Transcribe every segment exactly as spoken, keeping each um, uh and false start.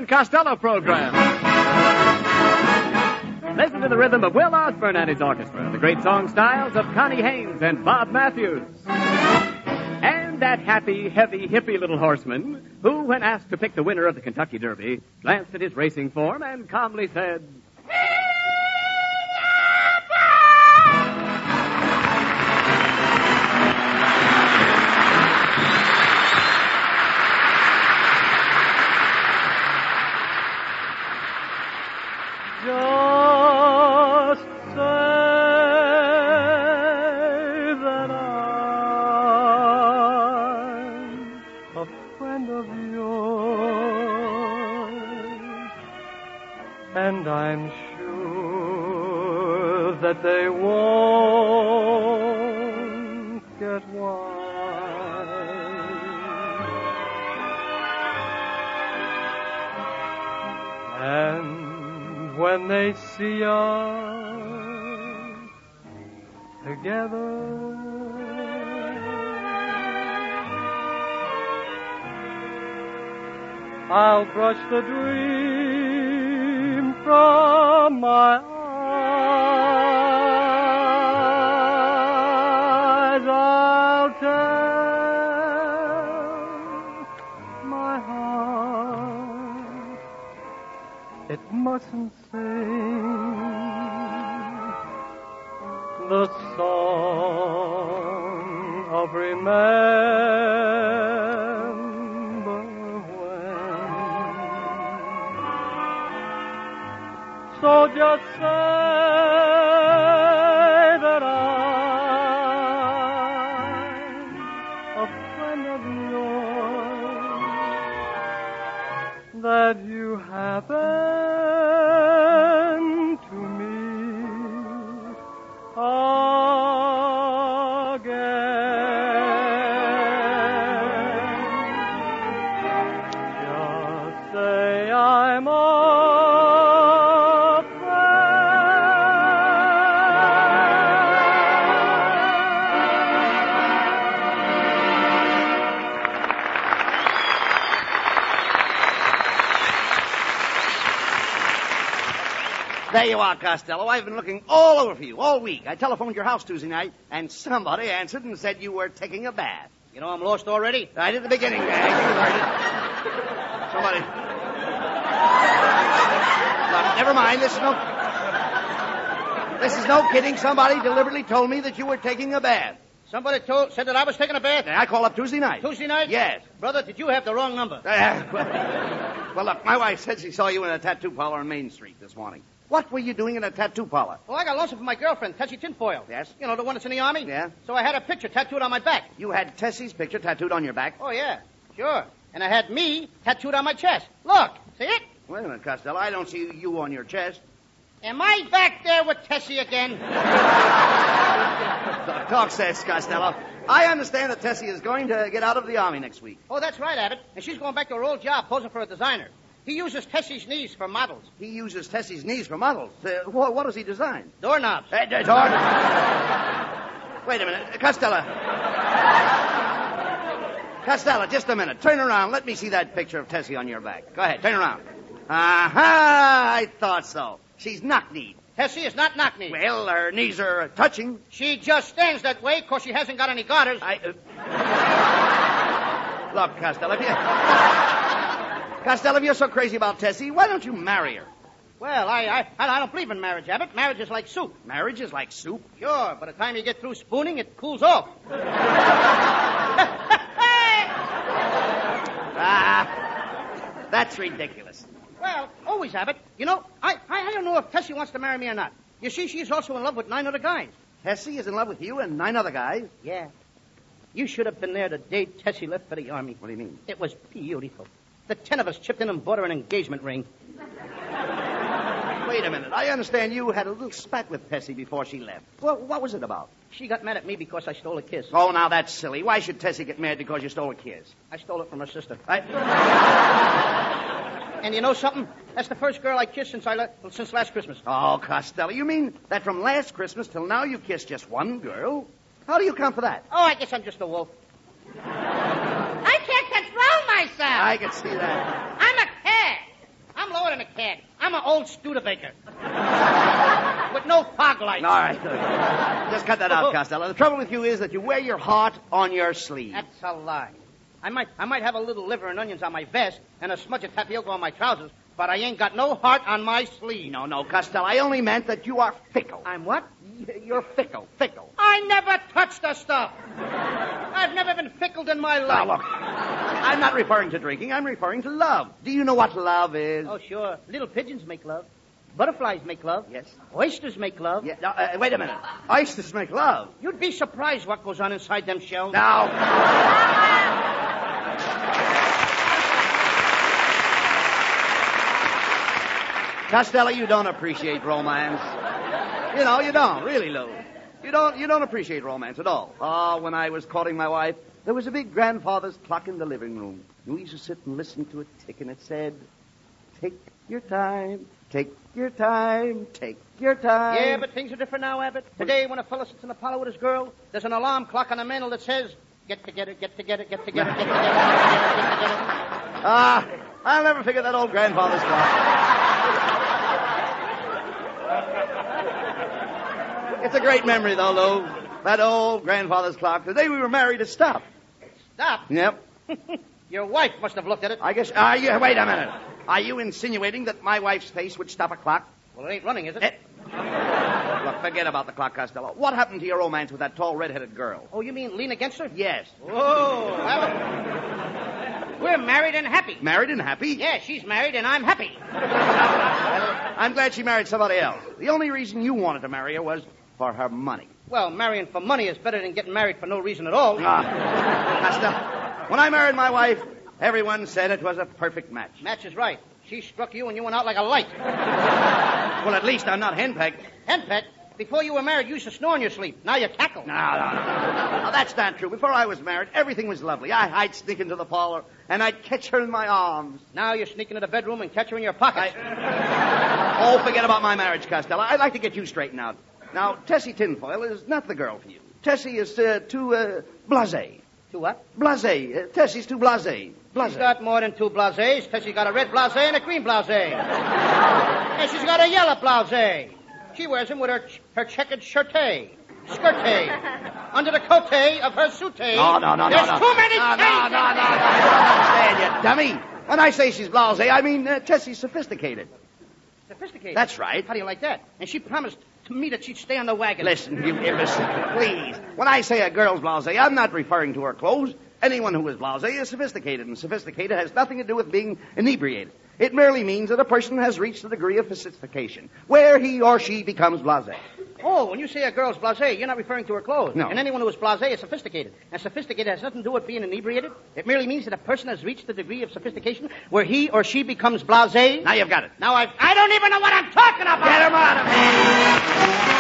and Costello program. Listen to the rhythm of Will Osborne and his orchestra, the great song styles of Connie Haynes and Bob Matthews. And that happy, heavy, hippie little horseman who, when asked to pick the winner of the Kentucky Derby, glanced at his racing form and calmly said, Just say that I'm a friend of yours, and I'm sure that they won't get wise. And when they see us together, I'll brush the dream from my eyes. I'll tell my heart it mustn't the song of remember when. So just say that I'm a friend of yours, that you happen to meet again. Just say I'm a There you are, Costello. I've been looking all over for you all week. I telephoned your house Tuesday night, and somebody answered and said you were taking a bath. You know I'm lost already? Right at the beginning there. You heard it. Somebody. Look, never mind. This is no... This is no kidding. Somebody deliberately told me that you were taking a bath. Somebody told, said that I was taking a bath? I called up Tuesday night. Tuesday night? Yes. Brother, did you have the wrong number? Uh, well, well, look, my wife said she saw you in a tattoo parlor on Main Street this morning. What were you doing in a tattoo parlor? Well, I got lonesome for my girlfriend, Tessie Tinfoil. Yes? You know, the one that's in the Army? Yeah. So I had a picture tattooed on my back. You had Tessie's picture tattooed on your back? Oh, yeah. Sure. And I had me tattooed on my chest. Look. See it? Wait a minute, Costello. I don't see you on your chest. Am I back there with Tessie again? Talk sense, Costello. I understand that Tessie is going to get out of the Army next week. Oh, that's right, Abbott. And she's going back to her old job posing for a designer. He uses Tessie's knees for models. He uses Tessie's knees for models. Uh, what, what does he design? Doorknobs. Uh, d- doorknobs. Wait a minute. Costello. Costello, just a minute. Turn around. Let me see that picture of Tessie on your back. Go ahead. Turn around. Aha! I thought so. She's knock-kneed. Tessie is not knock-kneed. Well, her knees are touching. She just stands that way because she hasn't got any garters. I... Uh... Look, Costello, if you... Costello, if you're so crazy about Tessie, why don't you marry her? Well, I, I I don't believe in marriage, Abbott. Marriage is like soup. Marriage is like soup? Sure. By the time you get through spooning, it cools off. Ah, that's ridiculous. Well, always, Abbott. You know, I, I, I don't know if Tessie wants to marry me or not. You see, she's also in love with nine other guys. Tessie is in love with you and nine other guys? Yeah. You should have been there the day Tessie left for the Army. What do you mean? It was beautiful. The ten of us chipped in and bought her an engagement ring. Wait a minute. I understand you had a little spat with Tessie before she left. Well, what was it about? She got mad at me because I stole a kiss. Oh, now that's silly. Why should Tessie get mad because you stole a kiss? I stole it from her sister. I... And you know something? That's the first girl I kissed since I le- well, since last Christmas. Oh, Costello, you mean that from last Christmas till now you've kissed just one girl? How do you account for that? Oh, I guess I'm just a wolf. I can't control myself. I can see that. I'm a cat. pad. I'm an old Studebaker. With no fog lights. All right. Just cut that out, Costello. The trouble with you is that you wear your heart on your sleeve. That's a lie. I might, I might have a little liver and onions on my vest and a smudge of tapioca on my trousers, but I ain't got no heart on my sleeve. No, no, Costello. I only meant that you are fickle. I'm what? You're fickle, fickle. I never touched the stuff. I've never been fickled in my life. Now, look. I'm not referring to drinking. I'm referring to love. Do you know what love is? Oh, sure. Little pigeons make love. Butterflies make love. Yes. Oysters make love. Yeah. Now, uh, wait a minute. Oysters make love. You'd be surprised what goes on inside them shells. Now. Costello, you don't appreciate romance. You know, you don't, really, Lou. You don't, you don't appreciate romance at all. Oh, when I was courting my wife, there was a big grandfather's clock in the living room. We used to sit and listen to it tick, and it said, "Take your time, take your time, take your time." Yeah, but things are different now, Abbott. Today, when a fellow sits in the parlor with his girl, there's an alarm clock on the mantel that says, "Get together, get together, get together, get together, get together, get together." Ah, I'll never forget that old grandfather's clock. It's a great memory, though, Lou. That old grandfather's clock. The day we were married, it stopped. Stop. Yep. Your wife must have looked at it. I guess. Are you? Wait a minute. Are you insinuating that my wife's face would stop a clock? Well, it ain't running, is it? Eh. Look, forget about the clock, Costello. What happened to your romance with that tall, red-headed girl? Oh, you mean lean against her? Yes. Whoa, Abbott. We're married and happy. Married and happy? Yeah, she's married and I'm happy. I'm glad she married somebody else. The only reason you wanted to marry her was for her money. Well, marrying for money is better than getting married for no reason at all. Ah, Costello, when I married my wife, everyone said it was a perfect match. Match is right. She struck you and you went out like a light. Well, at least I'm not henpecked. Henpecked? Before you were married, you used to snore in your sleep. Now you cackle. No, no, no. No, that's not true. Before I was married, everything was lovely. I, I'd sneak into the parlor, and I'd catch her in my arms. Now you sneak into the bedroom and catch her in your pocket. I... Oh, forget about my marriage, Costello. I'd like to get you straightened out. Now, Tessie Tinfoil is not the girl for you. Tessie is uh, too uh, blasé. Too what? Blasé. Uh, Tessie's too blasé. Blasé. She's got more than two blasés. Tessie's got a red blasé and a green blasé. And she's got a yellow blasé. She wears them with her ch- her checkered shirtay, skirtay, under the cote of her soutay. No, no, no, There's no, no. too many no, T's. No, no, no, no, no. You don't understand, you dummy. When I say she's blasé, I mean uh, Tessie's sophisticated. Sophisticated? That's right. How do you like that? And she promised to me that she'd stay on the wagon. Listen, you imbecile, please. When I say a girl's blasé, I'm not referring to her clothes. Anyone who is blasé is sophisticated, and sophisticated has nothing to do with being inebriated. It merely means that a person has reached a degree of sophistication, where he or she becomes blasé. Oh, when you say a girl's blasé, you're not referring to her clothes. No. And anyone who is blasé is sophisticated. And sophisticated has nothing to do with being inebriated. It merely means that a person has reached a degree of sophistication where he or she becomes blasé. Now you've got it. Now I I don't even know what I'm talking about. Get him out of here.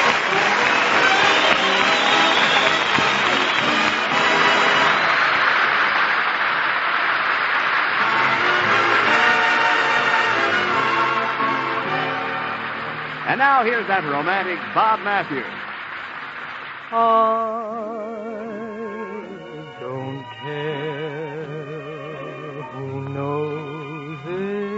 And now here's that romantic Bob Matthews. I don't care who knows it.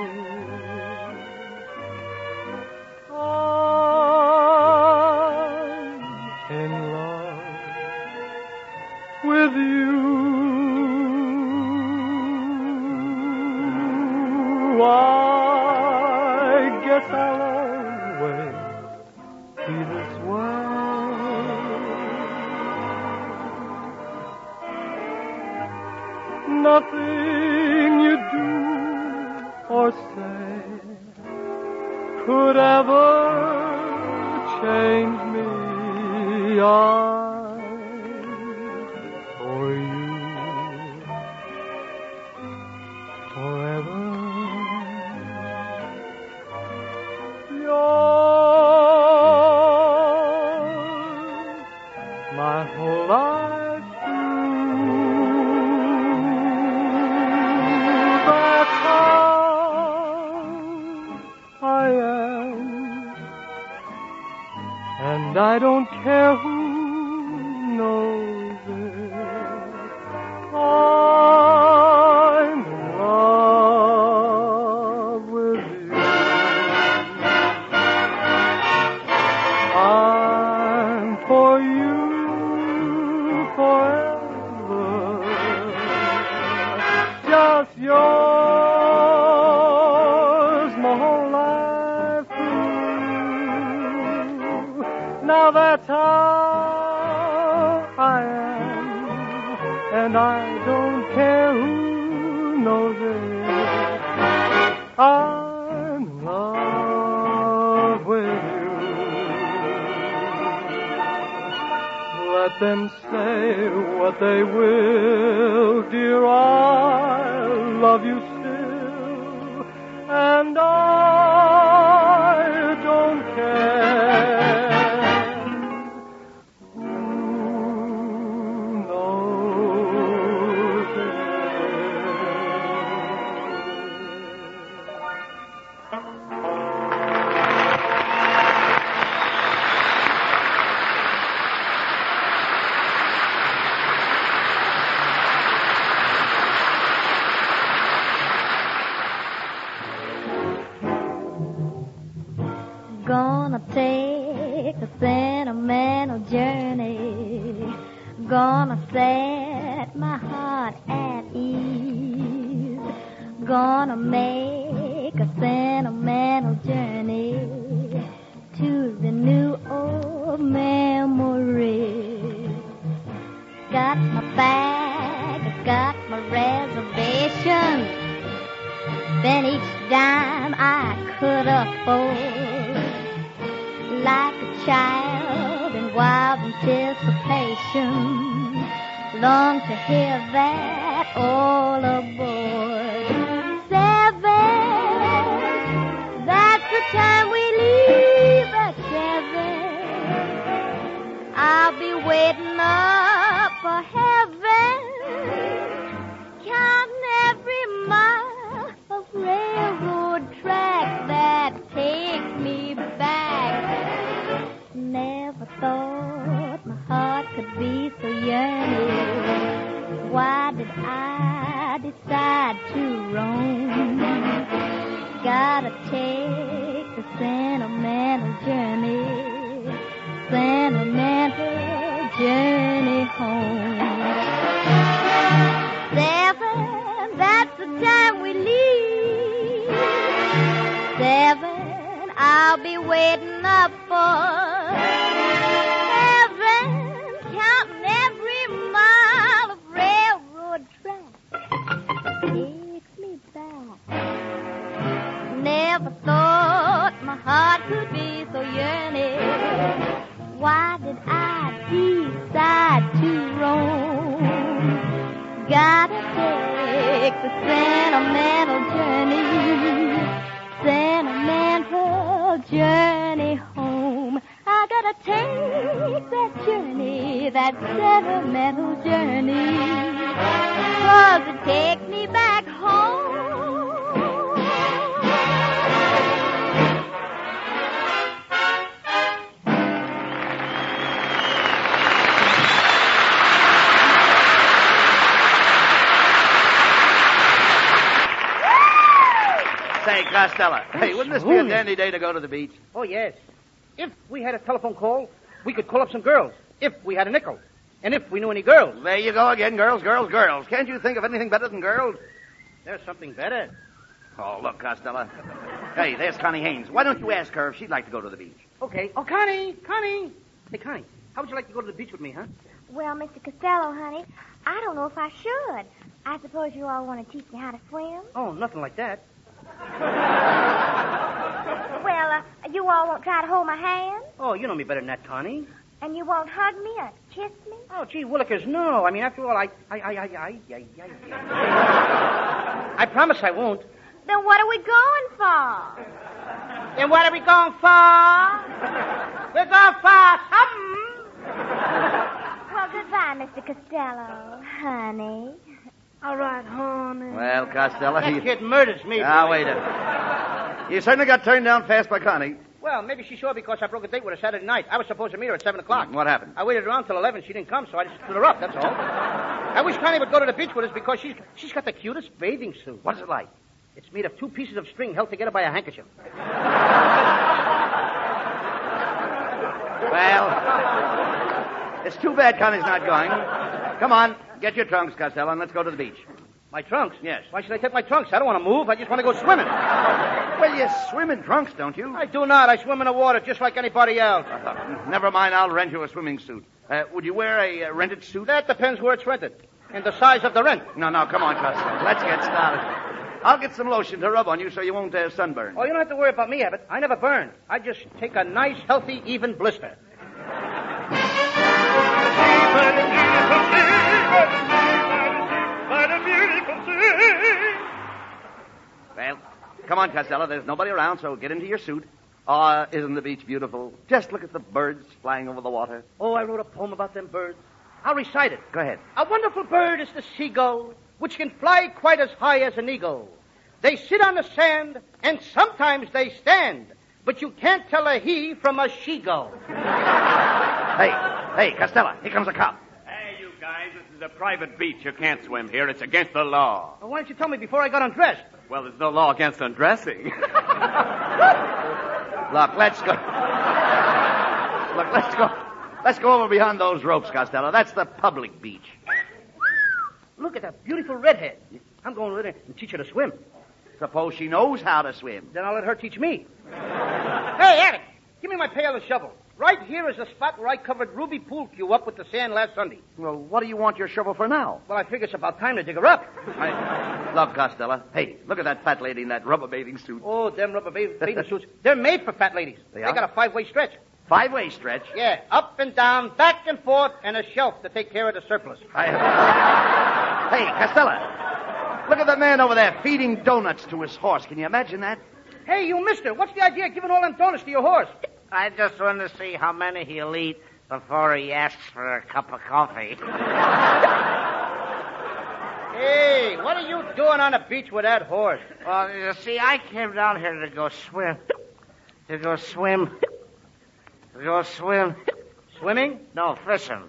I'm in love with you. I guess I'll always be this way. Nothing you do or say could ever change me. I'm for you forever. Yours, my whole life through. That's how I am, and I don't care who knows it. I'm in love with Now that's how I am, and I don't care who knows it. I'm in love with you. Let them say what they will, dear, I love you still, and I don't care who knows it. Gonna take a sentimental journey. Gonna set my heart at ease. Gonna make a sentimental journey to the new old memory. Got my bag, I got my reservation. Then each dime I could afford. Like a child in wild anticipation, long to hear that all aboard. Seven, that's the time we leave at seven. I'll be waiting up for heaven, counting every mile of railroad track that takes me back. Never thought my heart could be so yearning. Why did I decide to roam? Gotta take the sentimental journey, sentimental journey home. Seven, that's the time we leave. Seven, I'll be waiting up for counting every mile of railroad track takes me back. Never thought my heart could be so yearning. Why did I decide to roam? Gotta take the sentimental journey, sentimental journey home. I gotta take that journey, that sentimental journey, 'cause it takes me back home. Say, Costello, hey, wouldn't this be a dandy day to go to the beach? Oh, yes. If we had a telephone call, we could call up some girls. If we had a nickel. And if we knew any girls. There you go again, girls, girls, girls. Can't you think of anything better than girls? There's something better. Oh, look, Costello. Hey, there's Connie Haynes. Why don't you ask her if she'd like to go to the beach? Okay. Oh, Connie, Connie. Hey, Connie, how would you like to go to the beach with me, huh? Well, Mister Costello, honey, I don't know if I should. I suppose you all want to teach me how to swim? Oh, nothing like that. Well, uh, you all won't try to hold my hand? Oh, you know me better than that, Connie. And you won't hug me or kiss me? Oh, gee, Willikers, no. I mean, after all, I, I, I, I, I, I, I, I promise I won't. Then what are we going for? Then what are we going for? We're going for something. Well, goodbye, Mister Costello, honey. All right, honey. Well, Costello, That you... kid murders me. Now, wait a minute. You certainly got turned down fast by Connie. Well, maybe she saw because I broke a date with her Saturday night. I was supposed to meet her at seven o'clock. What happened? I waited around till eleven. She didn't come, so I just stood her up, that's all. I wish Connie would go to the beach with us because she's she's got the cutest bathing suit. What is it like? It's made of two pieces of string held together by a handkerchief. Well, it's too bad Connie's not going. Come on, get your trunks, Costello, and let's go to the beach. My trunks? Yes. Why should I take my trunks? I don't want to move. I just want to go swimming. Well, you swim in trunks, don't you? I do not. I swim in the water just like anybody else. Uh, never mind, I'll rent you a swimming suit. Uh, would you wear a uh, rented suit? That depends where it's rented and the size of the rent. No, no, come on, Costello. Let's get started. I'll get some lotion to rub on you so you won't uh, sunburn. Oh, you don't have to worry about me, Abbott. I never burn. I just take a nice, healthy, even blister. Well, come on, Costello. There's nobody around, so get into your suit. Ah, uh, isn't the beach beautiful? Just look at the birds flying over the water. Oh, I wrote a poem about them birds. I'll recite it. Go ahead. A wonderful bird is the seagull, which can fly quite as high as an eagle. They sit on the sand, and sometimes they stand, but you can't tell a he from a she-gull. Hey, hey, Costello, here comes a cop. Hey, you guys, this is a private beach. You can't swim here. It's against the law. Well, why didn't you tell me before I got undressed? Well, there's no law against undressing. Look, let's go. Look, let's go. Let's go over behind those ropes, Costello. That's the public beach. Look at that beautiful redhead. I'm going with her and teach her to swim. Suppose she knows how to swim. Then I'll let her teach me. Hey, Attic, give me my pail and shovel. Right here is the spot where I covered Ruby Pool Cue up with the sand last Sunday. Well, what do you want your shovel for now? Well, I figure it's about time to dig her up. I... Look, Costello. Hey, look at that fat lady in that rubber bathing suit. Oh, them rubber bathing, bathing suits. They're made for fat ladies. They They are? got a five-way stretch. Five-way stretch? Yeah, up and down, back and forth, and a shelf to take care of the surplus. I... Hey, Costello. Look at that man over there feeding donuts to his horse. Can you imagine that? Hey, you mister, what's the idea of giving all them donuts to your horse? I just want to see how many he'll eat before he asks for a cup of coffee. Hey, what are you doing on the beach with that horse? Well, you see, I came down here to go swim. To go swim. To go swim. Swimming? No, fishing.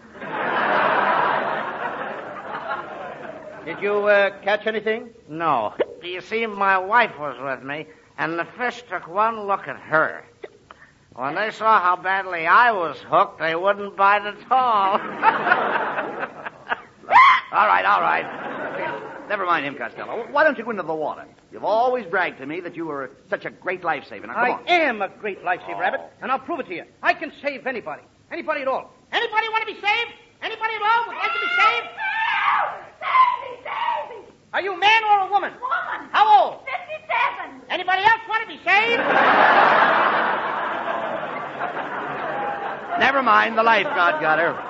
Did you uh, catch anything? No. You see, my wife was with me, and the fish took one look at her. When they saw how badly I was hooked, they wouldn't bite at all. All right, all right. Never mind him, Costello. Why don't you go into the water? You've always bragged to me that you were such a great lifesaver. Now, come I on. am a great lifesaver, Rabbit, and I'll prove it to you. I can save anybody. Anybody at all. Anybody want to be saved? Anybody at all would like to be saved? Save me, save me! Are you a man or a woman? Woman! How old? Fifty-seven! Anybody else want to be saved? Never mind. The lifeguard got her.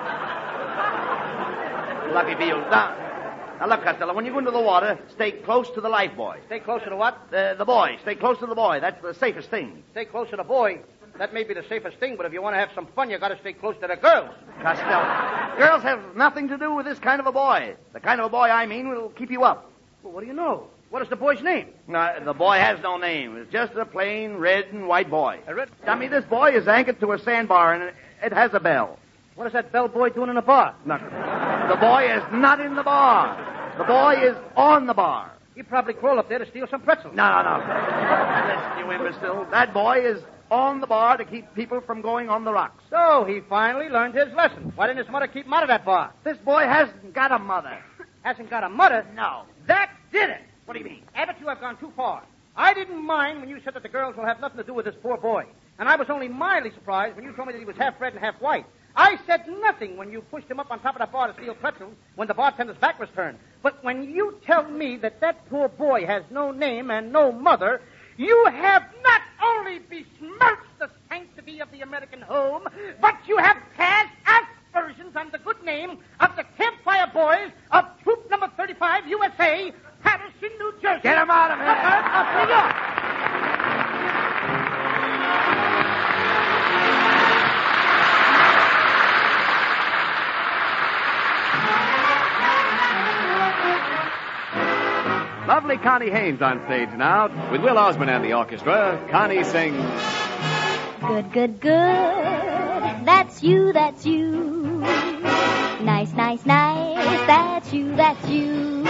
Lucky for you. Now, now look, Costello, when you go into the water, stay close to the life boy. Stay close to the what? The, the boy. Stay close to the boy. That's the safest thing. Stay close to the boy. That may be the safest thing, but if you want to have some fun, you got to stay close to the girls. Costello, girls have nothing to do with this kind of a boy. The kind of a boy I mean will keep you up. Well, what do you know? What is the boy's name? No, the boy has no name. It's just a plain red and white boy. A red... Dummy, this boy is anchored to a sandbar, and it, it has a bell. What is that bell boy doing in the bar? No, the boy is not in the bar. The boy is on the bar. He probably crawled up there to steal some pretzels. No, no, no. Listen, you imbecile. That boy is on the bar to keep people from going on the rocks. So he finally learned his lesson. Why didn't his mother keep him out of that bar? This boy hasn't got a mother. Hasn't got a mother? No. That did it. What do you mean? Abbott, you have gone too far. I didn't mind when you said that the girls will have nothing to do with this poor boy. And I was only mildly surprised when you told me that he was half red and half white. I said nothing when you pushed him up on top of that bar to steal pretzels when the bartender's back was turned. But when you tell me that that poor boy has no name and no mother, you have not only besmirched the sanctity of the American home, but you have cast aspersions on the good name of the Campfire Boys of Troop Number thirty-five, U S A, Patterson, New Jersey. Get him out of here. Suburb of New York. Lovely Connie Haynes on stage now. With Will Osborne and the orchestra, Connie sings... Good, good, good. That's you, that's you. Nice, nice, nice. That's you, that's you.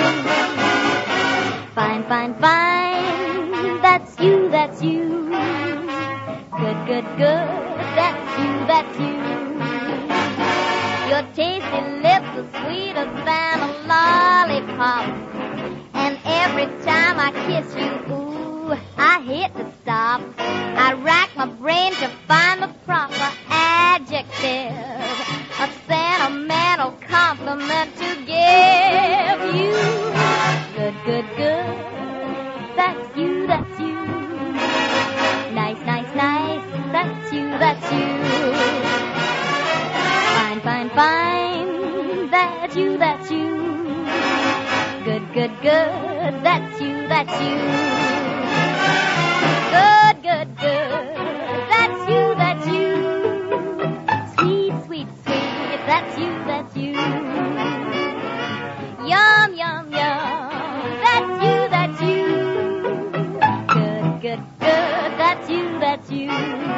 Fine, fine, fine. That's you, that's you. Good, good, good. That's you, that's you. Your tasty lips are sweeter than a lollipop. And every time I kiss you, ooh, I hit the stop. I rack my brain to find the proper adjective, a sentimental compliment to give you. Good, good, good. That's you, that's you. Nice, nice, nice. That's you, that's you. Fine, fine, fine. That's you, that's you. Good, good, good. That's you, that's you. Good, good, good. That's you, that's you. Sweet, sweet, sweet. That's you, that's you. Yum, yum, yum. That's you, that's you. Good, good, good. That's you, that's you.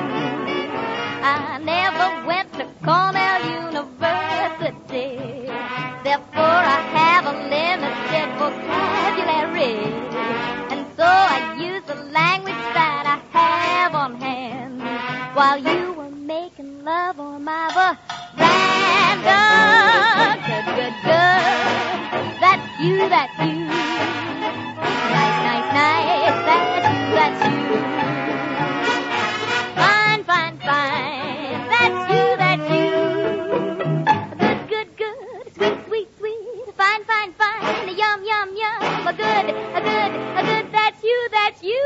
I never went to Cornell University. Therefore, I have a limited vocabulary. And so I use the language that I have on hand while you were making love on my veranda. Good, good, good. That's you, that's you. Nice, nice, nice. That's you, that's you. Fine, fine, fine. That's you, that's you. Good, good, good. Sweet, sweet, sweet. Fine, fine, fine. Yum, yum, yum. A good, a good, a good. That's you, that's you.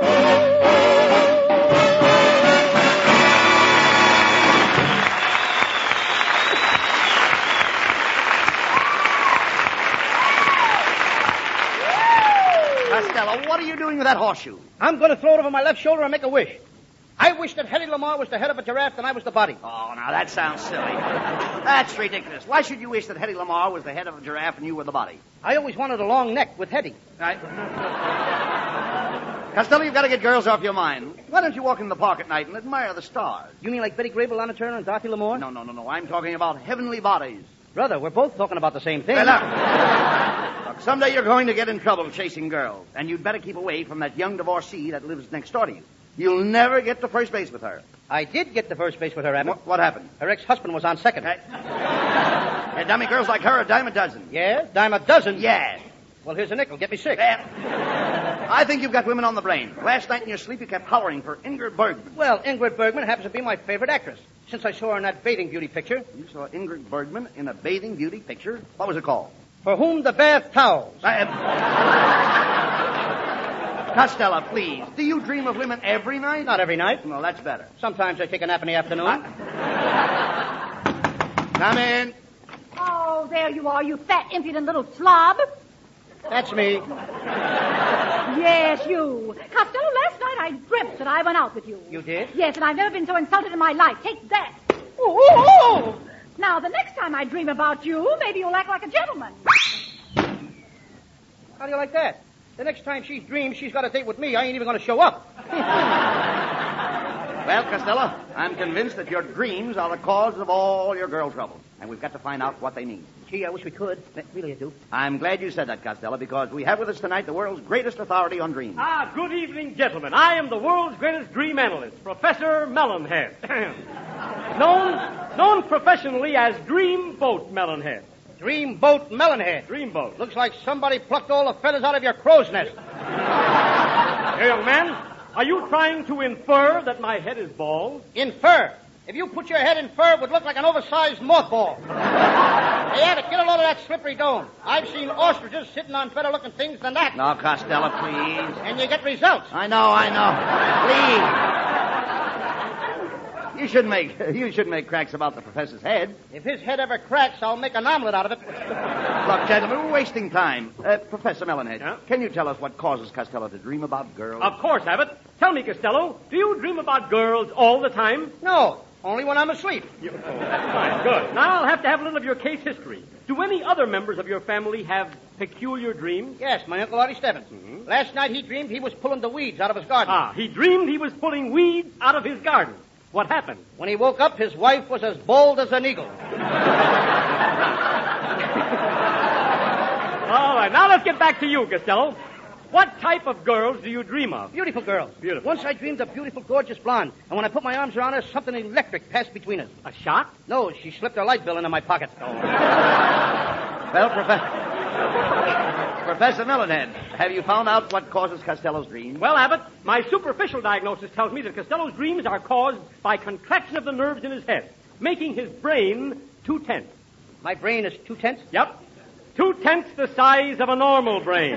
Costello, what are you doing with that horseshoe? I'm going to throw it over my left shoulder and make a wish. I wish that Hedy Lamarr was the head of a giraffe and I was the body. Oh, now that sounds silly. That's ridiculous. Why should you wish that Hedy Lamarr was the head of a giraffe and you were the body? I always wanted a long neck with Hedy. Right. Costello, you've got to get girls off your mind. Why don't you walk in the park at night and admire the stars? You mean like Betty Grable, Lana Turner, and Dorothy Lamour? No, no, no, no. I'm talking about heavenly bodies. Brother, we're both talking about the same thing. Well, look. Look, someday you're going to get in trouble chasing girls, and you'd better keep away from that young divorcee that lives next door to you. You'll never get to first base with her. I did get to first base with her, Abbott. What, what happened? Her ex-husband was on second. Hey. Hey, dummy, girls like her a dime a dozen. Yeah? Dime a dozen? Yeah. Well, here's a nickel. Get me six. Yeah. I think you've got women on the brain. Last night in your sleep, you kept hollering for Ingrid Bergman. Well, Ingrid Bergman happens to be my favorite actress. Since I saw her in that bathing beauty picture. You saw Ingrid Bergman in a bathing beauty picture? What was it called? For Whom the Bath Towels. Uh, Costello, please. Do you dream of women every night? Not every night. Well, that's better. Sometimes I take a nap in the afternoon. Uh, come in. Oh, there you are, you fat, impudent little slob. That's me. Yes, you. Costello, last night I dreamt that I went out with you. You did? Yes, and I've never been so insulted in my life. Take that. Ooh, ooh, ooh. Now, the next time I dream about you, maybe you'll act like a gentleman. How do you like that? The next time she dreams she's got a date with me, I ain't even going to show up. Well, Costello, I'm convinced that your dreams are the cause of all your girl trouble, and we've got to find out what they mean. Gee, I wish we could. Really, I do. I'm glad you said that, Costello, because we have with us tonight the world's greatest authority on dreams. Ah, good evening, gentlemen. I am the world's greatest dream analyst, Professor Melonhead. known, known professionally as Dreamboat Melonhead. Dreamboat Melonhead. Dreamboat. Looks like somebody plucked all the feathers out of your crow's nest. Here, young man, are you trying to infer that my head is bald? Infer? If you put your head in fur, it would look like an oversized mothball. Hey, Abbott, get a load of that slippery dome. I've seen ostriches sitting on better-looking things than that. No, Costello, please. And you get results. I know, I know. Please. You shouldn't make you shouldn't make cracks about the professor's head. If his head ever cracks, I'll make an omelet out of it. Look, gentlemen, we're wasting time. Uh, Professor Melonhead, yeah? Can you tell us what causes Costello to dream about girls? Of course, Abbott. Tell me, Costello, do you dream about girls all the time? No, only when I'm asleep. You, oh, that's fine. Good. Now I'll have to have a little of your case history. Do any other members of your family have peculiar dreams? Yes, my Uncle Artie Stebbins. Mm-hmm. Last night he dreamed he was pulling the weeds out of his garden. Ah, he dreamed he was pulling weeds out of his garden. What happened? When he woke up, his wife was as bold as an eagle. All right, now let's get back to you, Costello. What type of girls do you dream of? Beautiful girls. Beautiful. Once I dreamed of beautiful, gorgeous blonde, and when I put my arms around her, something electric passed between us. A shot? No, she slipped her light bill into my pocket. Oh. Well, Professor... Professor Melonhead, have you found out what causes Costello's dreams? Well, Abbott, my superficial diagnosis tells me that Costello's dreams are caused by contraction of the nerves in his head, making his brain too tense. My brain is too tense? Yep. Too tense the size of a normal brain.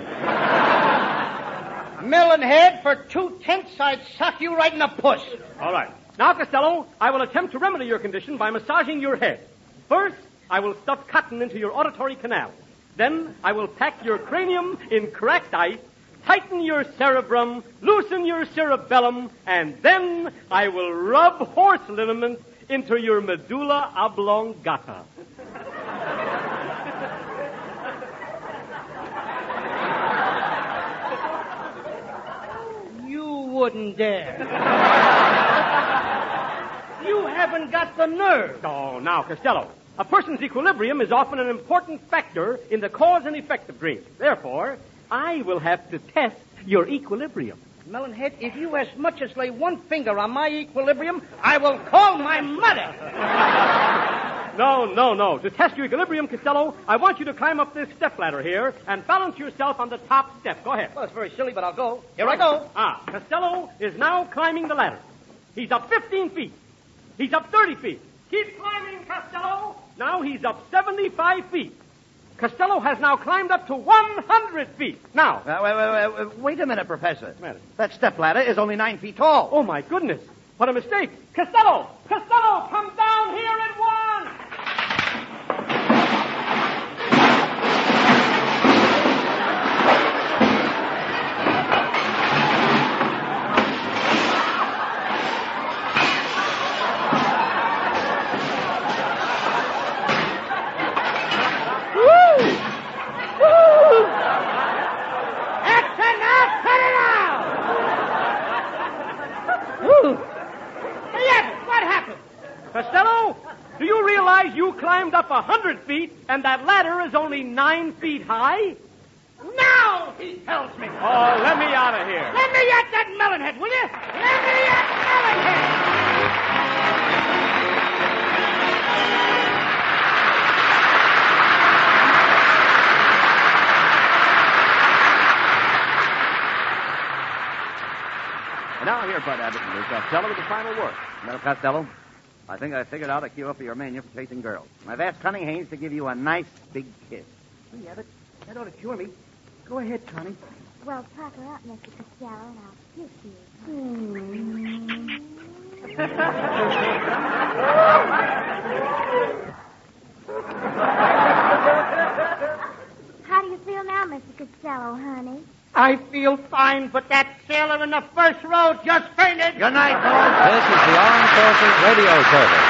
Melonhead, for two tenths, I'd sock you right in the puss. All right. Now, Costello, I will attempt to remedy your condition by massaging your head. First, I will stuff cotton into your auditory canal. Then, I will pack your cranium in cracked ice, tighten your cerebrum, loosen your cerebellum, and then I will rub horse liniment into your medulla oblongata. You wouldn't dare. You haven't got the nerve. Oh, now, Costello, a person's equilibrium is often an important factor in the cause and effect of dreams. Therefore, I will have to test your equilibrium. Melonhead, if you as much as lay one finger on my equilibrium, I will call my mother. No, no, no. To test your equilibrium, Costello, I want you to climb up this stepladder here and balance yourself on the top step. Go ahead. Well, it's very silly, but I'll go. Here I go. Ah, Costello is now climbing the ladder. He's up fifteen feet. He's up thirty feet. Keep climbing, Costello. Now he's up seventy-five feet. Costello has now climbed up to one hundred feet. Now. Uh, wait, wait, wait, wait a minute, Professor. What's the matter? That stepladder is only nine feet tall. Oh, my goodness. What a mistake. Costello! Costello, come down here at once! Costello, do you realize you climbed up a hundred feet and that ladder is only nine feet high? Now, he tells me. Oh, let me out of here. Let me at that melonhead, will you? Let me at melonhead. And now here, Bud Abbott, and Costello with the final word. Well, Costello, I think I figured out a cure for your mania for chasing girls. I've asked Connie Haynes to give you a nice big kiss. Hey, Abbott, that ought to cure me. Go ahead, Connie. Well, pucker up, Mister Costello, and I'll kiss you. Hmm. How do you feel now, Mister Costello, honey? I feel fine, but that sailor in the first row just fainted. Good night, folks. This is the Armed Forces Radio Service.